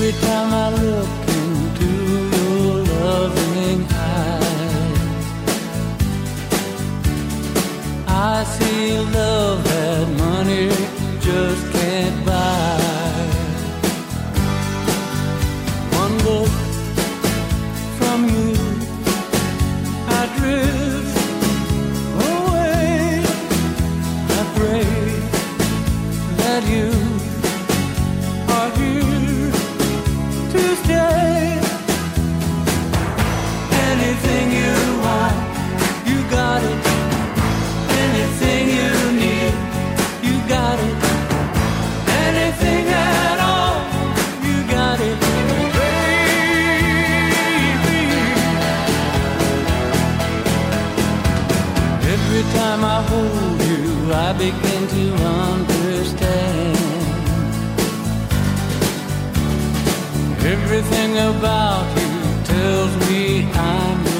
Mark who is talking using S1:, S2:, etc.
S1: Every time I look into your loving eyes, I see love that money just can't buy. One look from you, I drift away. I pray that you are here to stay. Anything you want, you got it. Anything you need, you got it. Anything at all, you got it, baby. Every time I hold you, I begin to understand. Everything about you tells me I'm